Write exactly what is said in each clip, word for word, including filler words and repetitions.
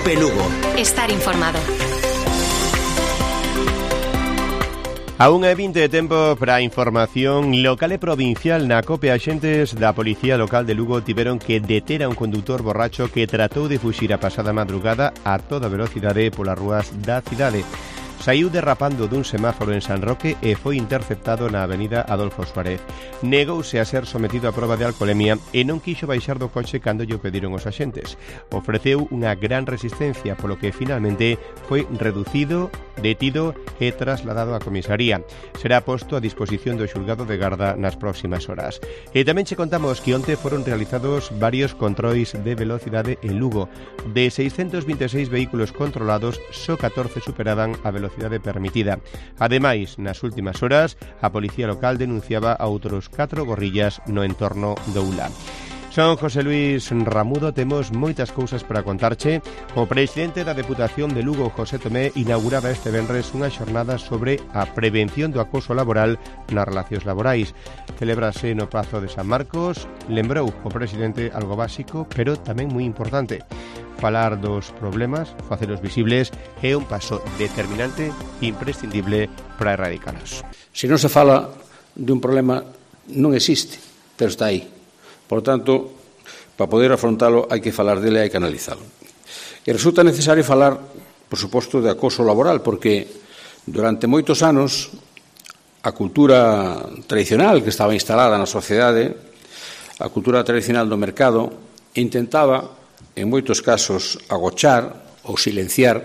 Cope Lugo. Estar informado. A unha e vinte de tempo para a información local e provincial. Na Cope, axentes da Policía Local de Lugo tiveron que deter a un condutor borracho que tratou de fuxir a pasada madrugada a toda velocidade polas rúas da cidade. Saiu derrapando dun semáforo en San Roque e foi interceptado na avenida Adolfo Suárez. Negouse a ser sometido a proba de alcolemia e non quixo baixar do coche cando lle pediron os axentes. Ofreceu unha gran resistencia, polo que finalmente foi reducido, detido e trasladado á comisaría. Será posto a disposición do xulgado de garda nas próximas horas. E tamén che contamos que onte foron realizados varios controis de velocidade en Lugo. De seiscentos vinte e seis vehículos controlados, só catorce superaban a velocidade permitida. Ademais, nas últimas horas, a Policía Local denunciaba a outros catro gorrillas no entorno do U L A. Son José Luis Ramudo, temos moitas cousas para contarche. O presidente da Deputación de Lugo, José Tomé, inauguraba este venres unha xornada sobre a prevención do acoso laboral nas relacións laborais. Celebrase no Pazo de San Marcos. Lembrou o presidente algo básico, pero tamén moi importante. Falar dos problemas, facelos visibles, é un paso determinante e imprescindible para erradicalos. Se non se fala de un problema, non existe, pero está aí. Por tanto, para poder afrontalo hai que falar dele e hai que analizalo. E resulta necesario falar, por suposto, de acoso laboral, porque durante moitos anos a cultura tradicional que estaba instalada na sociedade, a cultura tradicional do mercado, intentaba, en moitos casos, agochar ou silenciar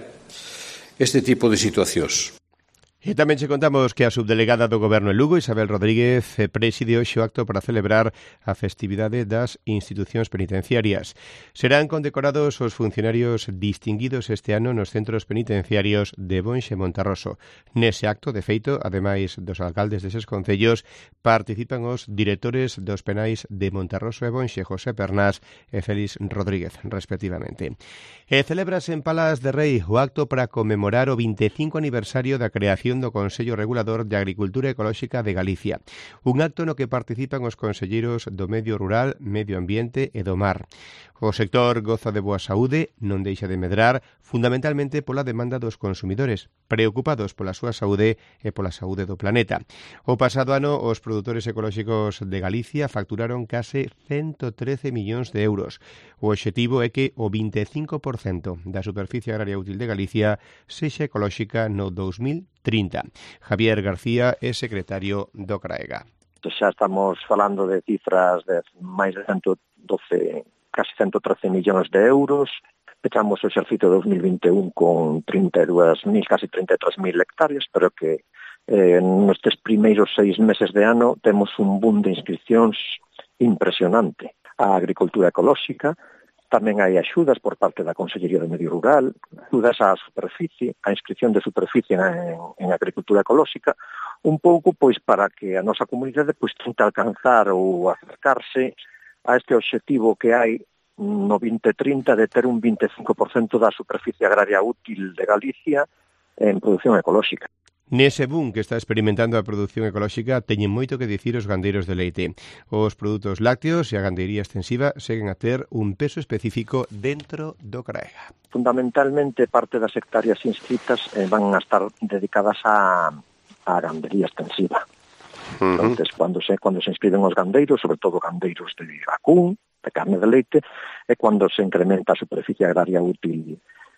este tipo de situacións. E tamén che contamos que a subdelegada do Goberno en Lugo, Isabel Rodríguez, preside hoxe o acto para celebrar a festividade das institucións penitenciarias. Serán condecorados os funcionarios distinguidos este ano nos centros penitenciarios de Bonxe e Monterroso. Nese acto, de feito, ademais dos alcaldes deses concellos, participan os directores dos penais de Monterroso e Bonxe, José Pernás e Félix Rodríguez, respectivamente. E celebrase en Palas de Rei o acto para conmemorar o vinte e cinco aniversario da creación do Consello Regulador de Agricultura Ecolóxica de Galicia, un acto no que participan os conselleiros do Medio Rural, Medio Ambiente e do Mar. O sector goza de boa saúde, non deixa de medrar, fundamentalmente pola demanda dos consumidores, preocupados pola súa saúde e pola saúde do planeta. O pasado ano, os produtores ecolóxicos de Galicia facturaron case ciento trece millóns de euros. O obxectivo é que o vinte e cinco por cento da superficie agraria útil de Galicia sexa ecolóxica no dous mil trinta. Javier García é secretario do CRAEGA. Xa estamos falando de cifras de máis de ciento doce, casi ciento trece millóns de euros. Pechamos o exercicio dous mil vinte e un con trinta e dúas mil, casi trinta e tres mil hectáreas, pero que eh, nestes primeiros seis meses de ano temos un boom de inscripcións impresionante. A agricultura ecolóxica, tamén hai axudas por parte da Consellería do Medio Rural, axudas á superficie, a inscripción de superficie en, en agricultura ecolóxica, un pouco pois para que a nosa comunidade pois tente alcanzar ou acercarse a este obxectivo que hai no vinte trinta de ter un vinte e cinco por cento da superficie agraria útil de Galicia en produción ecolóxica. Nese boom que está experimentando a produción ecolóxica teñen moito que dicir os gandeiros de leite. Os produtos lácteos e a gandeiría extensiva seguen a ter un peso específico dentro do CRAEGA. Fundamentalmente, parte das hectáreas inscritas eh, van a estar dedicadas a, a gandería extensiva. Uh-huh. Entonces, cuando se, cuando se inscriben os gandeiros, sobre todo gandeiros de vacún, de carne de leite, é cando se incrementa a superficie agraria útil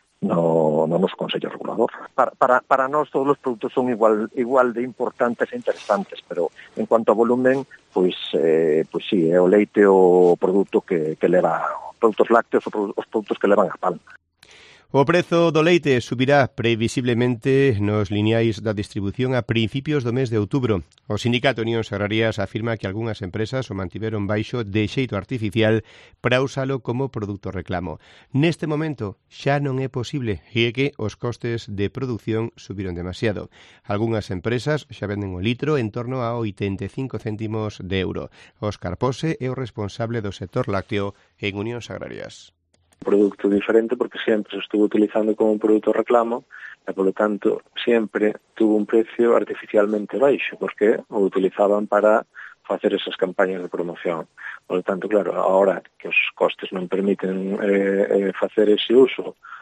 no, no noso Consello Regulador. Para, para, para nós todos os produtos son igual, igual de importantes e interesantes, pero en cuanto a volumen, pois, eh, pois sí, é o leite o produto que, que leva, produtos lácteos, os produtos que levan a palma. O prezo do leite subirá previsiblemente nos lineais da distribución a principios do mes de outubro. O Sindicato Unións Agrarias afirma que algunhas empresas o mantiveron baixo de xeito artificial para usalo como produto reclamo. Neste momento xa non é posible e é que os costes de produción subiron demasiado. Algunhas empresas xa venden o litro en torno a oitenta e cinco céntimos de euro. Óscar Pose é o responsable do sector lácteo en Unións Agrarias. Producto diferente porque sempre se estuvo utilizando como un produto reclamo e, polo tanto, sempre tuvo un precio artificialmente baixo porque o utilizaban para facer esas campañas de promoción. Polo tanto, claro, ahora que os costes non permiten eh, eh, facer ese uso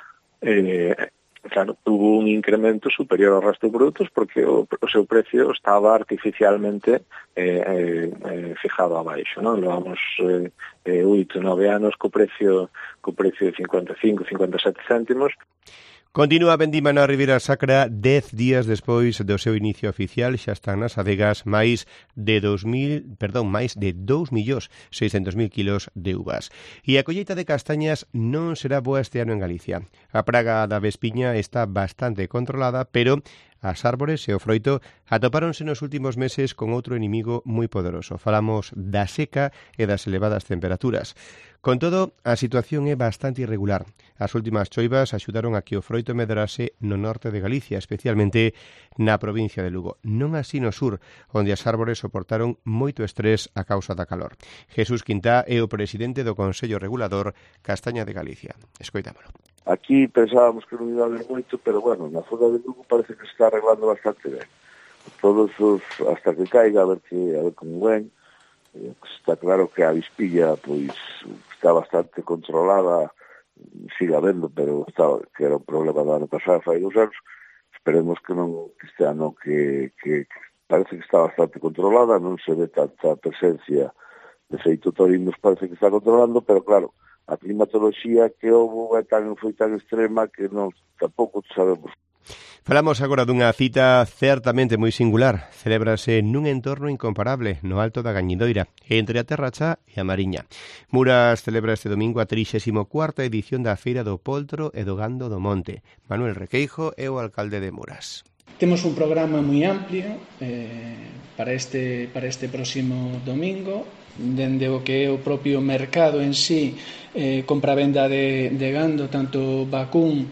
eh, claro, tuvo un incremento superior ao resto de produtos porque o, o seu precio estaba artificialmente eh, eh, fijado abaixo, non? Levamos eh, eh, oito, nove anos co precio co precio de cincuenta e cinco, cincuenta e sete céntimos. Continúa a vendima na Ribeira Sacra dez días despois do seu inicio oficial, xa están nas adegas máis de dos mil, perdón, máis de dous millóns seiscentos mil kilos de uvas. E a colleita de castañas non será boa este ano en Galicia. A praga da vespiña está bastante controlada, pero as árbores e o froito atopáronse nos últimos meses con outro inimigo moi poderoso. Falamos da seca e das elevadas temperaturas. Con todo, a situación é bastante irregular. As últimas choivas axudaron a que o froito medrase no norte de Galicia, especialmente na provincia de Lugo. Non así no sur, onde as árbores soportaron moito estrés a causa da calor. Jesús Quintá é o presidente do Consello Regulador Castaña de Galicia. Escoitámolo. Aquí pensábamos que non iba a haber moito, pero bueno, na zona de Lugo parece que se está arreglando bastante ben. Todos os, hasta que caiga, a ver que a ver como ven. Eh, está claro que a vispilla pois está bastante controlada, sigue habendo, pero está, que era un problema do ano pasado, fai dos anos. Esperemos que non que este ano que, que, que parece que está bastante controlada, non se ve tanta presencia de feito torinos, parece que está controlando, pero claro, a climatoloxía que houve é tan, foi tan extrema que non tampouco sabemos. Falamos agora dunha cita certamente moi singular. Celébrase nun entorno incomparable no Alto da Gañidoira, entre a Terra Chá e a Mariña. Muras celebra este domingo a trixésima cuarta edición da Feira do Poltro e do Gando do Monte. Manuel Requeijo é o alcalde de Muras. Temos un programa moi amplio eh, para este para este próximo domingo, dende o que é o propio mercado en sí, eh, compra-venda de, de gando, tanto vacún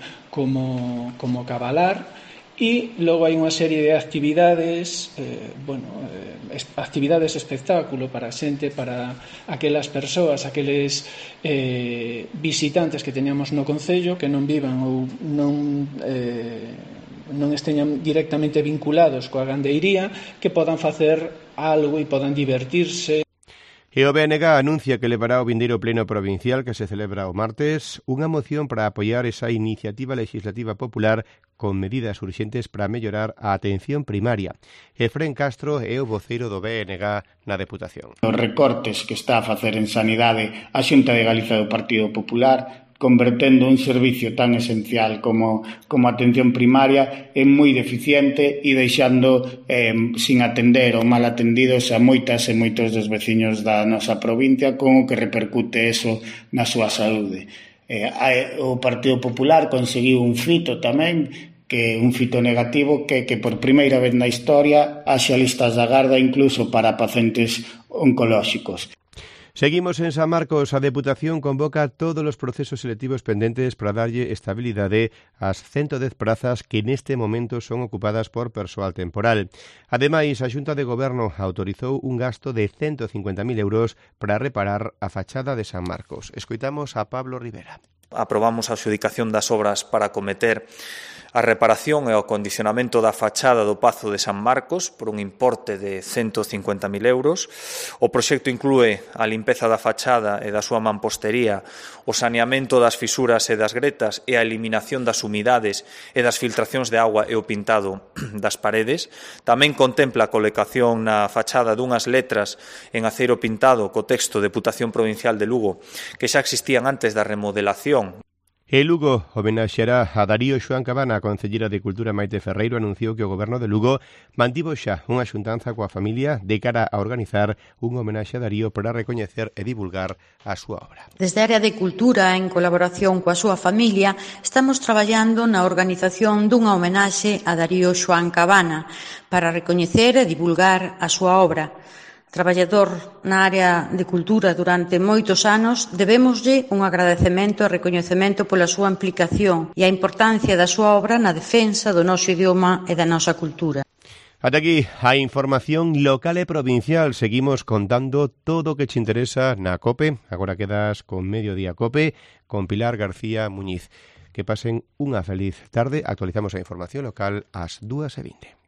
como, como cabalar, e logo hai unha serie de actividades, eh, bueno, eh, actividades espectáculo para a xente, para aquelas persoas, aqueles eh, visitantes que teñamos no concello que non vivan ou non eh, non esteñan directamente vinculados coa gandeiría, que podan facer algo e podan divertirse. E o B N G anuncia que levará ao vindeiro pleno provincial que se celebra o martes unha moción para apoiar esa iniciativa legislativa popular con medidas urxentes para mellorar a atención primaria. Efrén Castro é o voceiro do B N G na Deputación. Os recortes que está a facer en sanidade a Xunta de Galicia do Partido Popular, convertendo un servicio tan esencial como, como a atención primaria en moi deficiente e deixando eh, sin atender ou mal atendidos a moitas e moitos dos veciños da nosa provincia, con o que repercute eso na súa saúde. Eh, o Partido Popular conseguiu un fito tamén, que un fito negativo, que, que por primeira vez na historia haxa listas de agarda incluso para pacientes oncolóxicos. Seguimos en San Marcos. A Deputación convoca todos os procesos selectivos pendentes para darlle estabilidade ás ciento dez prazas que neste momento son ocupadas por persoal temporal. Ademais, a Xunta de Goberno autorizou un gasto de ciento cincuenta mil euros para reparar a fachada de San Marcos. Escoitamos a Pablo Rivera. Aprobamos a adxudicación das obras para acometer a reparación e o acondicionamento da fachada do Pazo de San Marcos por un importe de ciento cincuenta mil euros. O proxecto inclúe a limpeza da fachada e da súa mampostería, o saneamento das fisuras e das gretas e a eliminación das humidades e das filtracións de agua e o pintado das paredes. Tamén contempla a colocación na fachada dunhas letras en aceiro pintado co texto Deputación Provincial de Lugo que xa existían antes da remodelación. E Lugo homenaxeará a Darío Xoán Cabana. A concellera de Cultura Maite Ferreiro anunciou que o Goberno de Lugo mantivo xa unha xuntanza coa familia de cara a organizar un homenaxe a Darío para recoñecer e divulgar a súa obra. Desde a área de Cultura, en colaboración coa súa familia, estamos traballando na organización dunha homenaxe a Darío Xoán Cabana para recoñecer e divulgar a súa obra. Traballador na área de cultura durante moitos anos, debémoslle un agradecemento e recoñecemento pola súa implicación e a importancia da súa obra na defensa do noso idioma e da nosa cultura. Ata aquí a información local e provincial. Seguimos contando todo o que te interesa na COPE. Agora quedas con Mediodía COPE con Pilar García Muñiz. Que pasen unha feliz tarde. Actualizamos a información local ás dúas e vinte.